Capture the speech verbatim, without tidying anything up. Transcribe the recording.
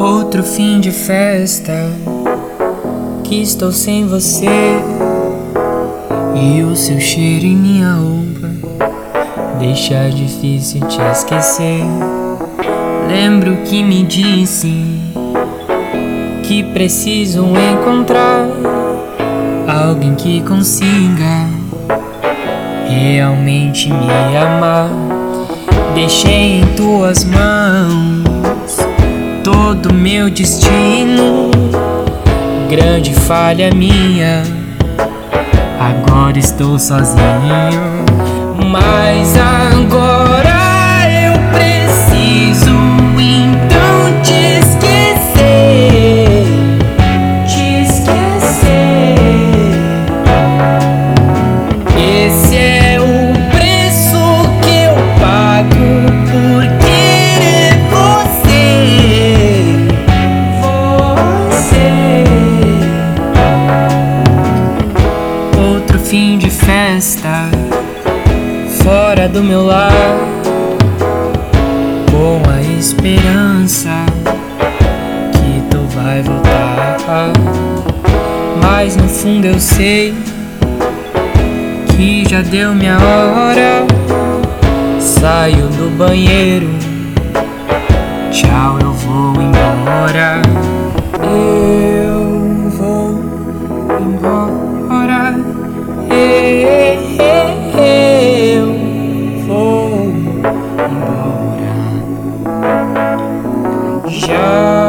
Outro fim de festa que estou sem você, e o seu cheiro em minha roupa deixa difícil te esquecer. Lembro que me disse que preciso encontrar alguém que consiga realmente me amar. Deixei em tuas mãos todo meu destino, grande falha minha, agora estou sozinho. Mas agora eu preciso então te esquecer, te esquecer. Esse é o preço que eu pago por querer você, você. Outro fim de festa fora do meu lar, com a esperança que tu vai voltar. Mas no fundo eu sei que já deu minha hora. Saio do banheiro, tchau, eu vou embora. Eu vou embora. Eu vou embora. Já